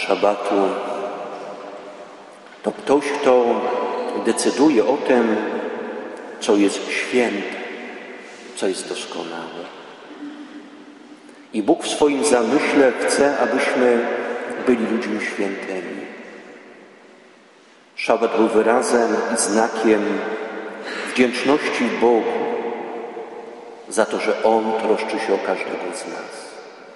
szabatu, to ktoś, kto decyduje o tym, co jest święte, co jest doskonałe. I Bóg w swoim zamyśle chce, abyśmy byli ludźmi świętymi. Szabat był wyrazem i znakiem wdzięczności Bogu za to, że On troszczy się o każdego z nas.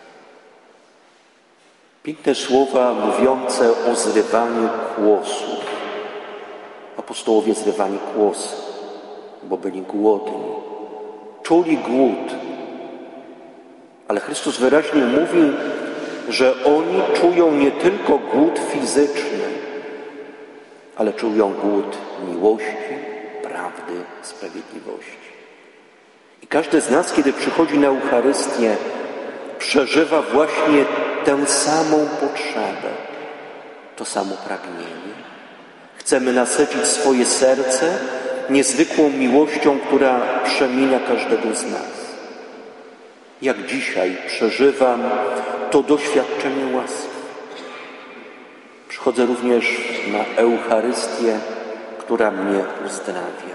Piękne słowa mówiące o zrywaniu kłosów. Apostołowie zrywali kłosy, bo byli głodni. Czuli głód. Ale Chrystus wyraźnie mówi, że oni czują nie tylko głód fizyczny, ale czują głód miłości, prawdy, sprawiedliwości. I każdy z nas, kiedy przychodzi na Eucharystię, przeżywa właśnie tę samą potrzebę, to samo pragnienie. Chcemy nasycić swoje serce niezwykłą miłością, która przemienia każdego z nas. Jak dzisiaj przeżywam to doświadczenie łaski. Przychodzę również na Eucharystię, która mnie uzdrawia.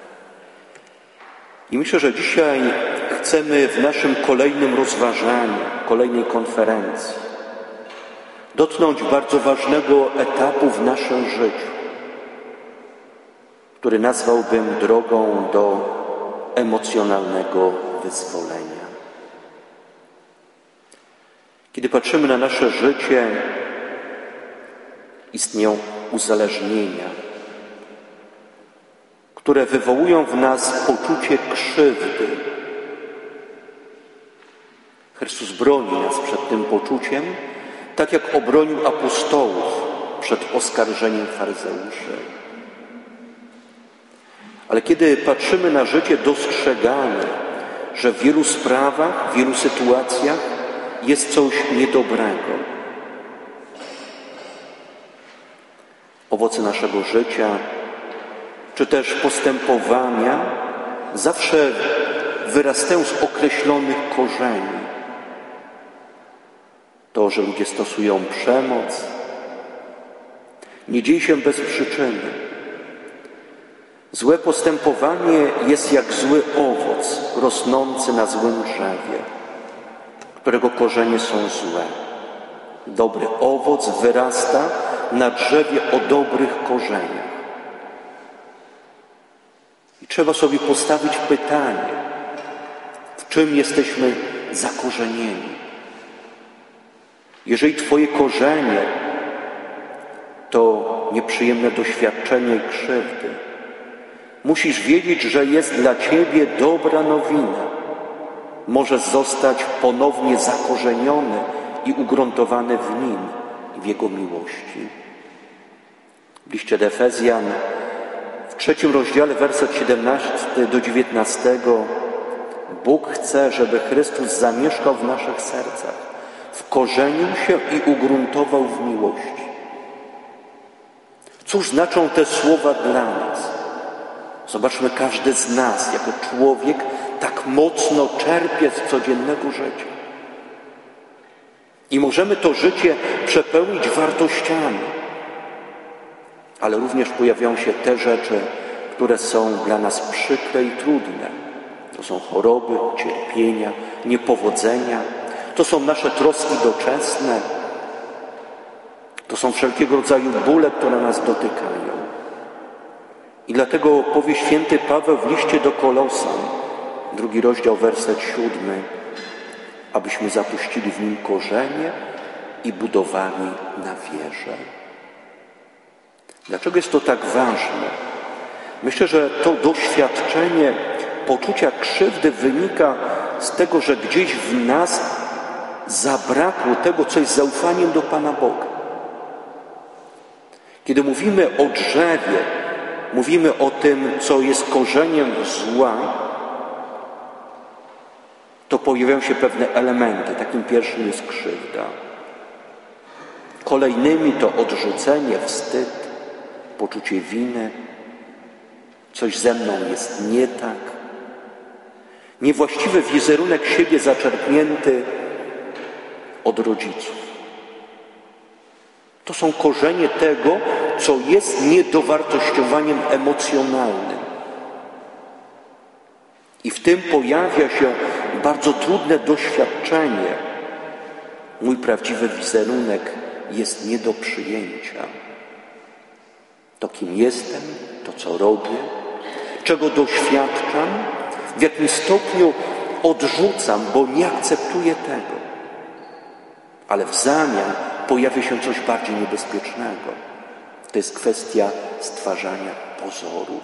I myślę, że dzisiaj chcemy w naszym kolejnym rozważaniu, kolejnej konferencji dotknąć bardzo ważnego etapu w naszym życiu, który nazwałbym drogą do emocjonalnego wyzwolenia. Kiedy patrzymy na nasze życie, istnieją uzależnienia, które wywołują w nas poczucie krzywdy. Chrystus broni nas przed tym poczuciem, tak jak obronił apostołów przed oskarżeniem faryzeuszy. Ale kiedy patrzymy na życie, dostrzegamy, że w wielu sprawach, w wielu sytuacjach jest coś niedobrego. Owoce naszego życia, czy też postępowania zawsze wyrastają z określonych korzeni. To, że ludzie stosują przemoc, nie dzieje się bez przyczyny. Złe postępowanie jest jak zły owoc rosnący na złym drzewie, którego korzenie są złe. Dobry owoc wyrasta na drzewie o dobrych korzeniach. I trzeba sobie postawić pytanie, w czym jesteśmy zakorzenieni. Jeżeli Twoje korzenie to nieprzyjemne doświadczenie i krzywdy, musisz wiedzieć, że jest dla Ciebie dobra nowina. Możesz zostać ponownie zakorzeniony i ugruntowany w Nim i w Jego miłości. W liście do Efezjan w 3 rozdziale, werset 17 do 19, Bóg chce, żeby Chrystus zamieszkał w naszych sercach, wkorzenił się i ugruntował w miłości. Cóż znaczą te słowa dla nas? Zobaczmy, każdy z nas jako człowiek tak mocno czerpie z codziennego życia. I możemy to życie przepełnić wartościami. Ale również pojawiają się te rzeczy, które są dla nas przykre i trudne. To są choroby, cierpienia, niepowodzenia. To są nasze troski doczesne. To są wszelkiego rodzaju bóle, które nas dotykają. I dlatego powie święty Paweł w liście do Kolosan, 2 rozdział, werset 7, abyśmy zapuścili w nim korzenie i budowali na wierze. Dlaczego jest to tak ważne? Myślę, że to doświadczenie poczucia krzywdy wynika z tego, że gdzieś w nas zabrakło tego, co jest zaufaniem do Pana Boga. Kiedy mówimy o drzewie, mówimy o tym, co jest korzeniem zła, to pojawiają się pewne elementy. Takim pierwszym jest krzywda. Kolejnymi to odrzucenie, wstyd, poczucie winy. Coś ze mną jest nie tak. Niewłaściwy wizerunek siebie zaczerpnięty od rodziców. To są korzenie tego, co jest niedowartościowaniem emocjonalnym. I w tym pojawia się bardzo trudne doświadczenie. Mój prawdziwy wizerunek jest nie do przyjęcia. To, kim jestem, to, co robię, czego doświadczam, w jakim stopniu odrzucam, bo nie akceptuję tego. Ale w zamian pojawia się coś bardziej niebezpiecznego. To jest kwestia stwarzania pozorów.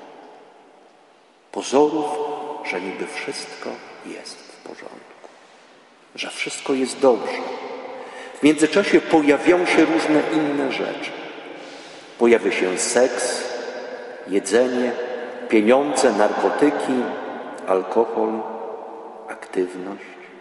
Pozorów, że niby wszystko jest w porządku. Że wszystko jest dobrze. W międzyczasie pojawiają się różne inne rzeczy. Pojawia się seks, jedzenie, pieniądze, narkotyki, alkohol, aktywność.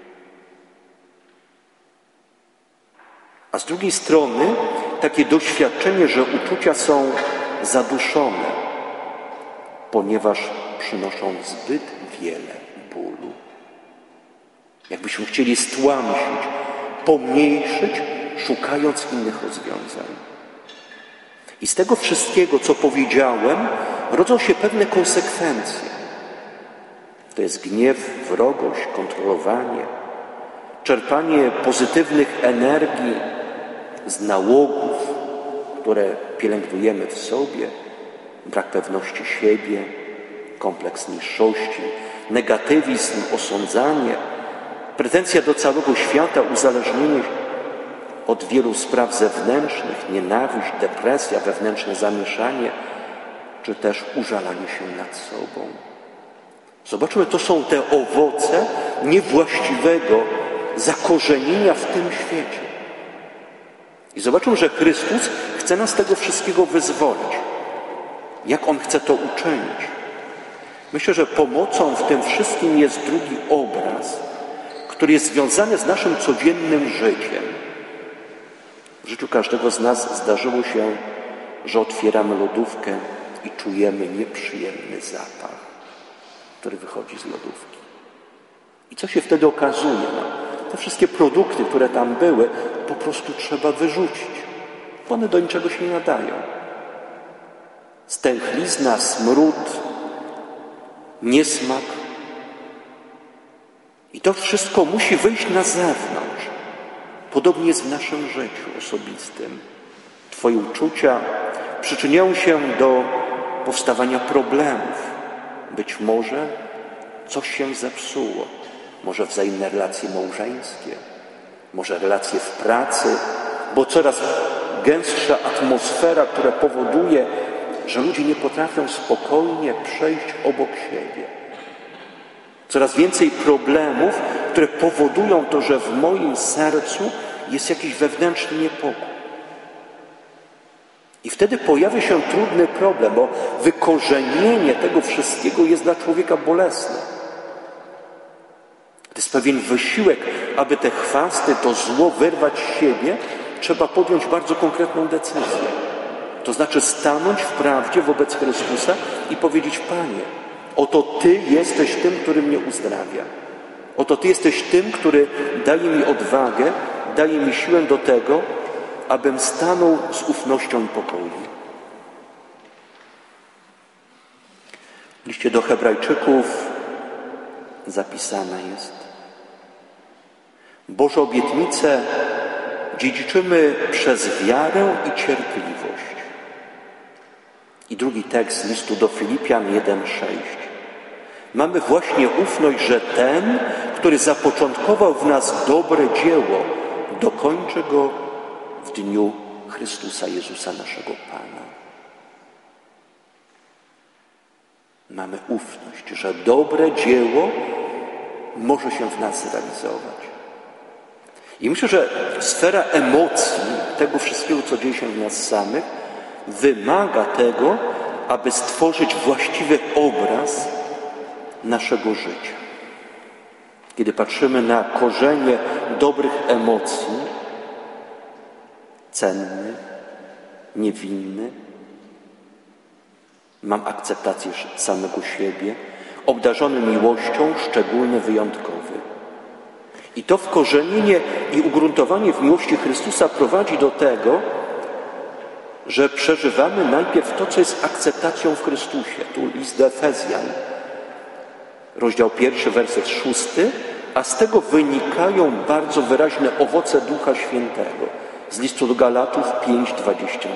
A z drugiej strony takie doświadczenie, że uczucia są zaduszone, ponieważ przynoszą zbyt wiele bólu. Jakbyśmy chcieli stłamsić, pomniejszyć, szukając innych rozwiązań. I z tego wszystkiego, co powiedziałem, rodzą się pewne konsekwencje. To jest gniew, wrogość, kontrolowanie, czerpanie pozytywnych energii z nałogów, które pielęgnujemy w sobie, brak pewności siebie, kompleks niższości, negatywizm, osądzanie, pretensja do całego świata, uzależnienie od wielu spraw zewnętrznych, nienawiść, depresja, wewnętrzne zamieszanie, czy też użalanie się nad sobą. Zobaczmy, to są te owoce niewłaściwego zakorzenienia w tym świecie. I zobaczmy, że Chrystus chce nas z tego wszystkiego wyzwolić. Jak On chce to uczynić? Myślę, że pomocą w tym wszystkim jest drugi obraz, który jest związany z naszym codziennym życiem. W życiu każdego z nas zdarzyło się, że otwieramy lodówkę i czujemy nieprzyjemny zapach, który wychodzi z lodówki. I co się wtedy okazuje? Te wszystkie produkty, które tam były, po prostu trzeba wyrzucić. One do niczego się nie nadają. Stęchlizna, smród, niesmak. I to wszystko musi wyjść na zewnątrz. Podobnie jest w naszym życiu osobistym. Twoje uczucia przyczyniają się do powstawania problemów. Być może coś się zepsuło. Może wzajemne relacje małżeńskie, może relacje w pracy, bo coraz gęstsza atmosfera, która powoduje, że ludzie nie potrafią spokojnie przejść obok siebie. Coraz więcej problemów, które powodują to, że w moim sercu jest jakiś wewnętrzny niepokój. I wtedy pojawia się trudny problem, bo wykorzenienie tego wszystkiego jest dla człowieka bolesne. To jest pewien wysiłek, aby te chwasty, to zło wyrwać z siebie, trzeba podjąć bardzo konkretną decyzję. To znaczy stanąć w prawdzie wobec Chrystusa i powiedzieć: Panie, oto Ty jesteś tym, który mnie uzdrawia. Oto Ty jesteś tym, który daje mi odwagę, daje mi siłę do tego, abym stanął z ufnością i pokojem. W liście do Hebrajczyków zapisane jest: Boże obietnice dziedziczymy przez wiarę i cierpliwość. I drugi tekst listu do Filipian 1:6. Mamy właśnie ufność, że ten, który zapoczątkował w nas dobre dzieło, dokończy go w dniu Chrystusa Jezusa, naszego Pana. Mamy ufność, że dobre dzieło może się w nas zrealizować. I myślę, że sfera emocji, tego wszystkiego, co dzieje się w nas samych, wymaga tego, aby stworzyć właściwy obraz naszego życia. Kiedy patrzymy na korzenie dobrych emocji, cenny, niewinny, mam akceptację samego siebie, obdarzony miłością, szczególny, wyjątkowy. I to wkorzenienie i ugruntowanie w miłości Chrystusa prowadzi do tego, że przeżywamy najpierw to, co jest akceptacją w Chrystusie. Tu list do Efezjan, rozdział 1, werset 6, a z tego wynikają bardzo wyraźne owoce Ducha Świętego. Z listu do Galatów 5:22.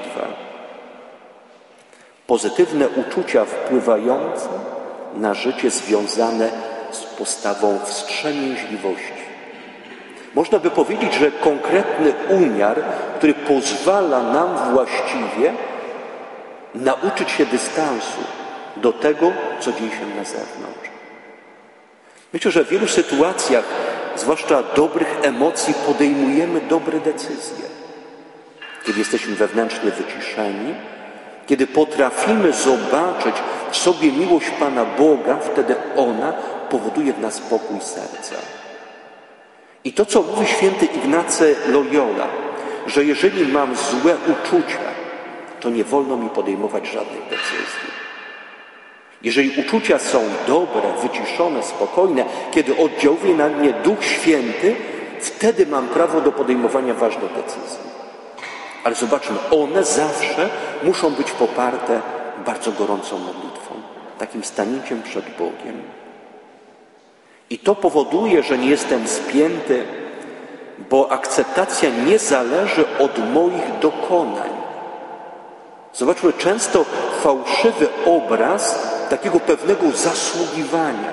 Pozytywne uczucia wpływające na życie związane z postawą wstrzemięźliwości. Można by powiedzieć, że konkretny umiar, który pozwala nam właściwie nauczyć się dystansu do tego, co dzieje się na zewnątrz. Myślę, że w wielu sytuacjach, zwłaszcza dobrych emocji, podejmujemy dobre decyzje. Kiedy jesteśmy wewnętrznie wyciszeni, kiedy potrafimy zobaczyć w sobie miłość Pana Boga, wtedy ona powoduje w nas pokój serca. I to, co mówi święty Ignacy Loyola, że jeżeli mam złe uczucia, to nie wolno mi podejmować żadnych decyzji. Jeżeli uczucia są dobre, wyciszone, spokojne, kiedy oddziałuje na mnie Duch Święty, wtedy mam prawo do podejmowania ważnych decyzji. Ale zobaczmy, one zawsze muszą być poparte bardzo gorącą modlitwą, takim stanięciem przed Bogiem. I to powoduje, że nie jestem spięty, bo akceptacja nie zależy od moich dokonań. Zobaczmy, często fałszywy obraz takiego pewnego zasługiwania.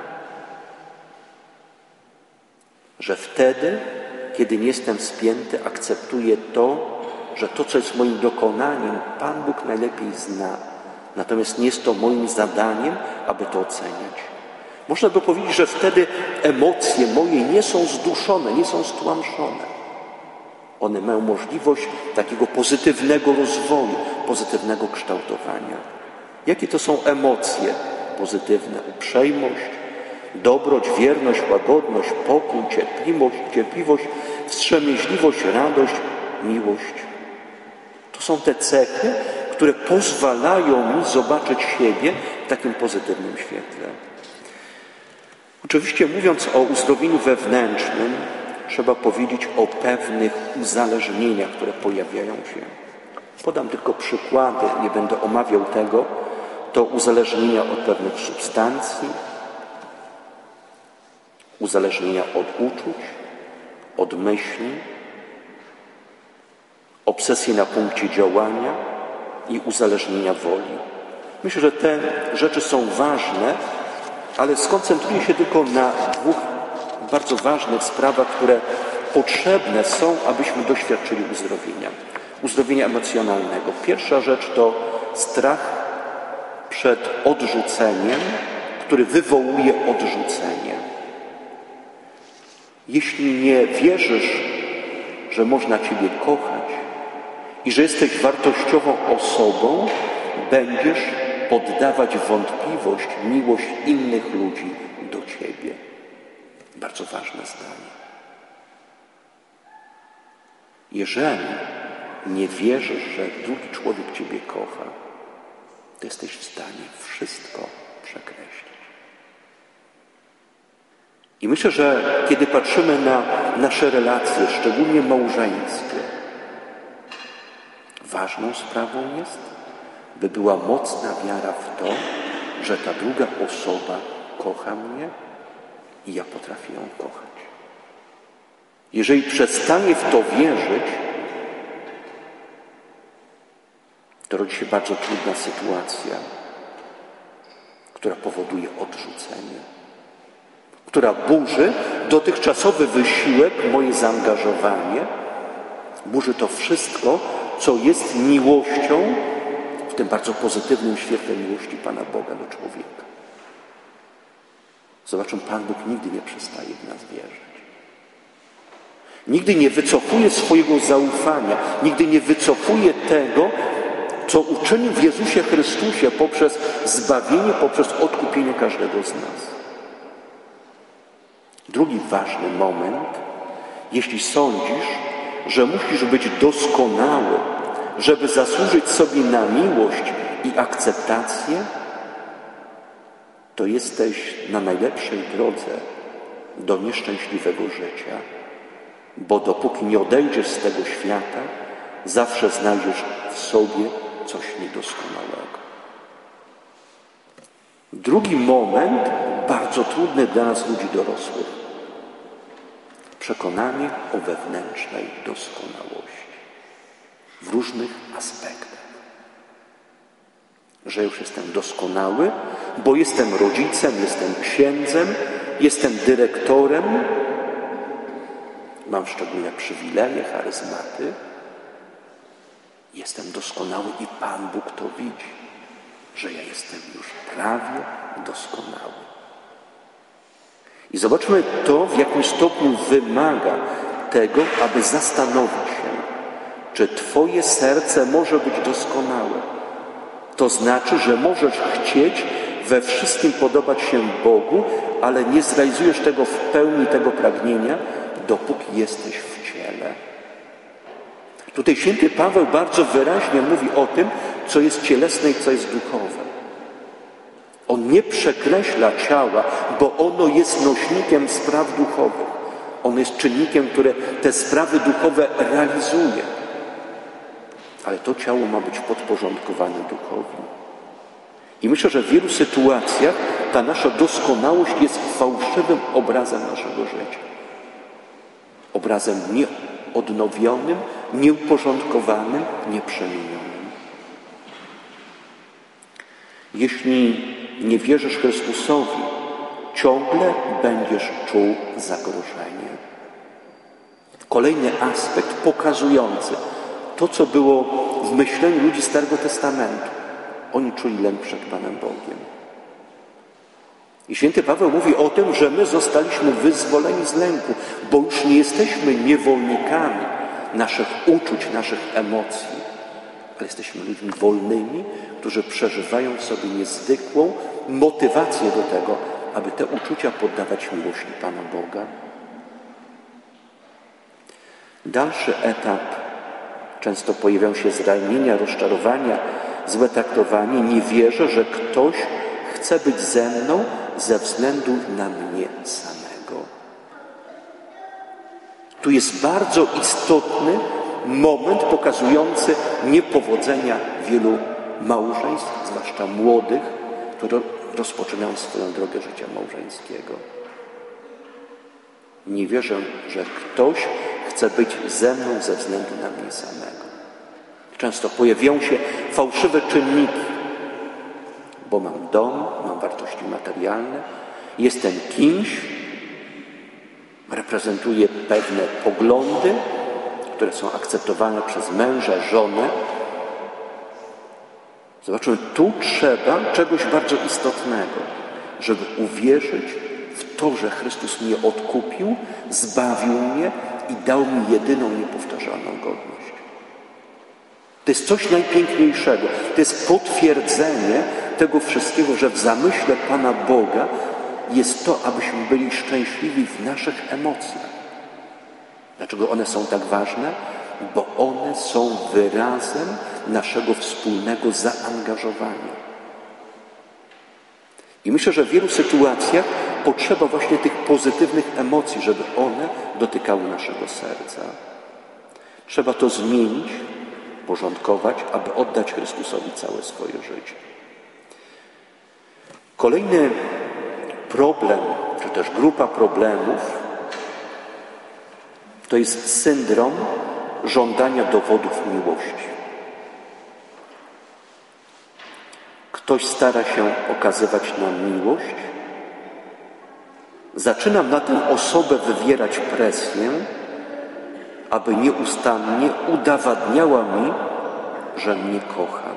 Że wtedy, kiedy nie jestem spięty, akceptuję to, że to, co jest moim dokonaniem, Pan Bóg najlepiej zna. Natomiast nie jest to moim zadaniem, aby to oceniać. Można by powiedzieć, że wtedy emocje moje nie są zduszone, nie są stłamszone. One mają możliwość takiego pozytywnego rozwoju, pozytywnego kształtowania. Jakie to są emocje pozytywne? Uprzejmość, dobroć, wierność, łagodność, pokój, cierpliwość, wstrzemięźliwość, radość, miłość. To są te cechy, które pozwalają mi zobaczyć siebie w takim pozytywnym świetle. Oczywiście mówiąc o uzdrowieniu wewnętrznym, trzeba powiedzieć o pewnych uzależnieniach, które pojawiają się. Podam tylko przykłady, nie będę omawiał tego. To uzależnienia od pewnych substancji, uzależnienia od uczuć, od myśli, obsesje na punkcie działania i uzależnienia woli. Myślę, że te rzeczy są ważne, ale skoncentruję się tylko na dwóch bardzo ważnych sprawach, które potrzebne są, abyśmy doświadczyli uzdrowienia. Uzdrowienia emocjonalnego. Pierwsza rzecz to strach przed odrzuceniem, który wywołuje odrzucenie. Jeśli nie wierzysz, że można Ciebie kochać i że jesteś wartościową osobą, będziesz poddawać wątpliwość miłość innych ludzi do Ciebie. Bardzo ważne zdanie. Jeżeli nie wierzysz, że drugi człowiek Ciebie kocha, to jesteś w stanie wszystko przekreślić. I myślę, że kiedy patrzymy na nasze relacje, szczególnie małżeńskie, ważną sprawą jest, by była mocna wiara w to, że ta druga osoba kocha mnie i ja potrafię ją kochać. Jeżeli przestanie w to wierzyć, to rodzi się bardzo trudna sytuacja, która powoduje odrzucenie, która burzy dotychczasowy wysiłek, moje zaangażowanie, burzy to wszystko, co jest miłością, w tym bardzo pozytywnym świetle miłości Pana Boga do człowieka. Zobaczmy, Pan Bóg nigdy nie przestaje w nas wierzyć. Nigdy nie wycofuje swojego zaufania, nigdy nie wycofuje tego, co uczynił w Jezusie Chrystusie poprzez zbawienie, poprzez odkupienie każdego z nas. Drugi ważny moment, jeśli sądzisz, że musisz być doskonały, żeby zasłużyć sobie na miłość i akceptację, to jesteś na najlepszej drodze do nieszczęśliwego życia, bo dopóki nie odejdziesz z tego świata, zawsze znajdziesz w sobie coś niedoskonałego. Drugi moment, bardzo trudny dla nas, ludzi dorosłych. Przekonanie o wewnętrznej doskonałości w różnych aspektach. Że już jestem doskonały, bo jestem rodzicem, jestem księdzem, jestem dyrektorem, mam szczególne przywileje, charyzmaty. Jestem doskonały i Pan Bóg to widzi, że ja jestem już prawie doskonały. I zobaczmy to, w jakim stopniu wymaga tego, aby zastanowić się, czy Twoje serce może być doskonałe. To znaczy, że możesz chcieć we wszystkim podobać się Bogu, ale nie zrealizujesz tego w pełni, tego pragnienia, dopóki jesteś w ciele. Tutaj święty Paweł bardzo wyraźnie mówi o tym, co jest cielesne i co jest duchowe. On nie przekreśla ciała, bo ono jest nośnikiem spraw duchowych. Ono jest czynnikiem, które te sprawy duchowe realizuje. Ale to ciało ma być podporządkowane duchowi. I myślę, że w wielu sytuacjach ta nasza doskonałość jest fałszywym obrazem naszego życia. Obrazem nieodnowionym, nieuporządkowanym, nieprzemienionym. Jeśli nie wierzysz Chrystusowi, ciągle będziesz czuł zagrożenie. Kolejny aspekt pokazujący to, co było w myśleniu ludzi Starego Testamentu. Oni czuli lęk przed Panem Bogiem. I święty Paweł mówi o tym, że my zostaliśmy wyzwoleni z lęku, bo już nie jesteśmy niewolnikami naszych uczuć, naszych emocji, ale jesteśmy ludźmi wolnymi, którzy przeżywają w sobie niezwykłą motywację do tego, aby te uczucia poddawać miłości Pana Boga. Dalszy etap. Często pojawiają się zranienia, rozczarowania, złe traktowanie. Nie wierzę, że ktoś chce być ze mną ze względu na mnie samego. Tu jest bardzo istotny moment pokazujący niepowodzenia wielu małżeństw, zwłaszcza młodych, które rozpoczynają swoją drogę życia małżeńskiego. Nie wierzę, że ktoś chce być ze mną ze względu na mnie samego. Często pojawiają się fałszywe czynniki, bo mam dom, mam wartości materialne, jestem kimś, reprezentuję pewne poglądy, które są akceptowane przez męża, żonę. Zobaczmy, tu trzeba czegoś bardzo istotnego, żeby uwierzyć w to, że Chrystus mnie odkupił, zbawił mnie i dał mi jedyną, niepowtarzalną godność. To jest coś najpiękniejszego. To jest potwierdzenie tego wszystkiego, że w zamyśle Pana Boga jest to, abyśmy byli szczęśliwi w naszych emocjach. Dlaczego one są tak ważne? Bo one są wyrazem naszego wspólnego zaangażowania. I myślę, że w wielu sytuacjach potrzeba właśnie tych pozytywnych emocji, żeby one dotykały naszego serca. Trzeba to zmienić, porządkować, aby oddać Chrystusowi całe swoje życie. Kolejny problem, czy też grupa problemów, to jest syndrom żądania dowodów miłości. Ktoś stara się okazywać nam miłość, zaczynam na tę osobę wywierać presję, aby nieustannie udowadniała mi, że mnie kocha.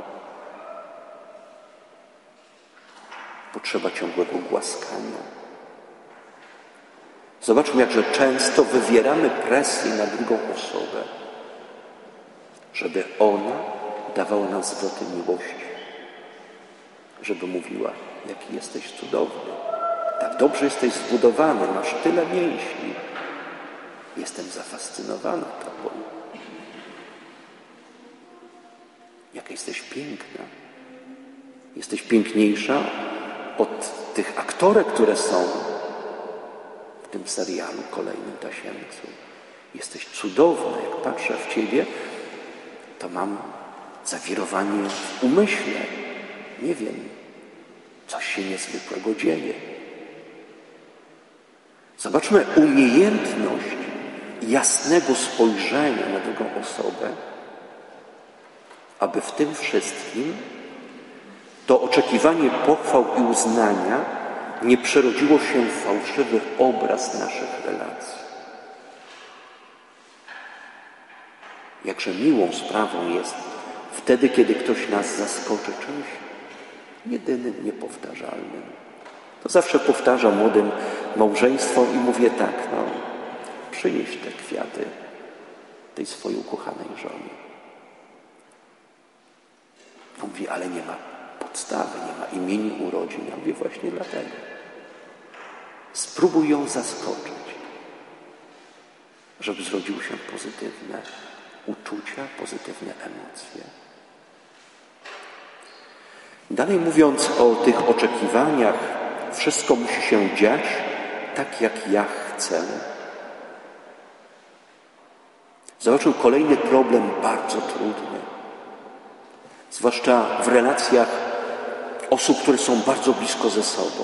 Potrzeba ciągłego głaskania. Zobaczmy, jakże często wywieramy presję na drugą osobę, żeby ona dawała nam zwroty miłości, żeby mówiła, jaki jesteś cudowny, tak dobrze jesteś zbudowany, masz tyle mięśni, jestem zafascynowana Tobą, jaka jesteś piękna, jesteś piękniejsza od tych aktorek, które są w tym serialu kolejnym Tasiemcu. Jesteś cudowna, jak patrzę w Ciebie, to mam zawirowanie w umyśle. Nie wiem, coś się niezwykłego dzieje. Zobaczmy umiejętność jasnego spojrzenia na drugą osobę, aby w tym wszystkim to oczekiwanie pochwał i uznania nie przerodziło się w fałszywy obraz naszych relacji. Jakże miłą sprawą jest wtedy, kiedy ktoś nas zaskoczy czymś jedynym, niepowtarzalnym. To zawsze powtarzam młodym małżeństwom i mówię tak, przynieś te kwiaty tej swojej ukochanej żonie. On mówi, ale nie ma podstawy, nie ma imienin, urodzin. Ja mówię, właśnie dlatego. Spróbuj ją zaskoczyć, żeby zrodziły się pozytywne uczucia, pozytywne emocje. Dalej mówiąc o tych oczekiwaniach, wszystko musi się dziać tak, jak ja chcę. Zobaczył kolejny problem bardzo trudny. Zwłaszcza w relacjach osób, które są bardzo blisko ze sobą.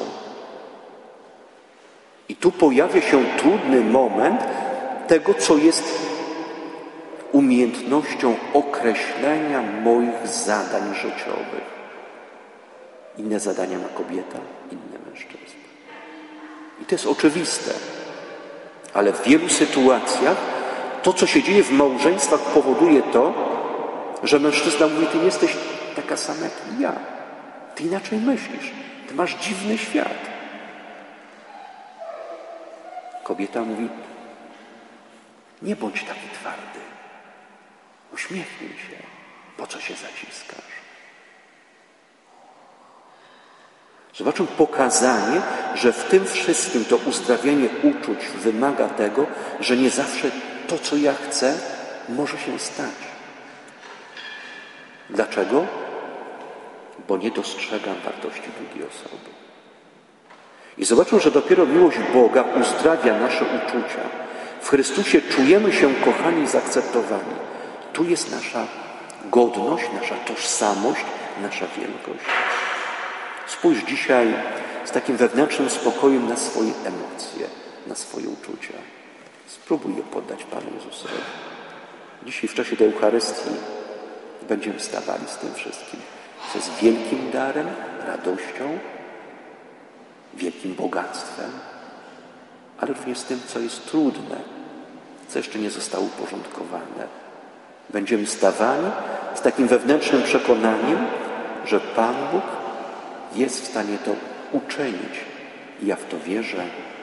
I tu pojawia się trudny moment tego, co jest umiejętnością określenia moich zadań życiowych. Inne zadania ma kobieta, inne mężczyzna. I to jest oczywiste. Ale w wielu sytuacjach to, co się dzieje w małżeństwach, powoduje to, że mężczyzna mówi, ty nie jesteś taka sama jak i ja. Ty inaczej myślisz. Ty masz dziwny świat. Kobieta mówi, nie bądź taki twardy. Uśmiechnij się. Po co się zaciskasz? Zobaczmy pokazanie, że w tym wszystkim to uzdrawianie uczuć wymaga tego, że nie zawsze to, co ja chcę, może się stać. Dlaczego? Bo nie dostrzegam wartości drugiej osoby. I zobaczmy, że dopiero miłość Boga uzdrawia nasze uczucia. W Chrystusie czujemy się kochani i zaakceptowani. Tu jest nasza godność, nasza tożsamość, nasza wielkość. Spójrz dzisiaj z takim wewnętrznym spokojem na swoje emocje, na swoje uczucia. Spróbuj je poddać Panu Jezusowi. Dzisiaj w czasie tej Eucharystii będziemy stawali z tym wszystkim, co jest wielkim darem, radością, wielkim bogactwem, ale również z tym, co jest trudne, co jeszcze nie zostało uporządkowane. Będziemy stawali z takim wewnętrznym przekonaniem, że Pan Bóg jest w stanie to uczynić. I ja w to wierzę.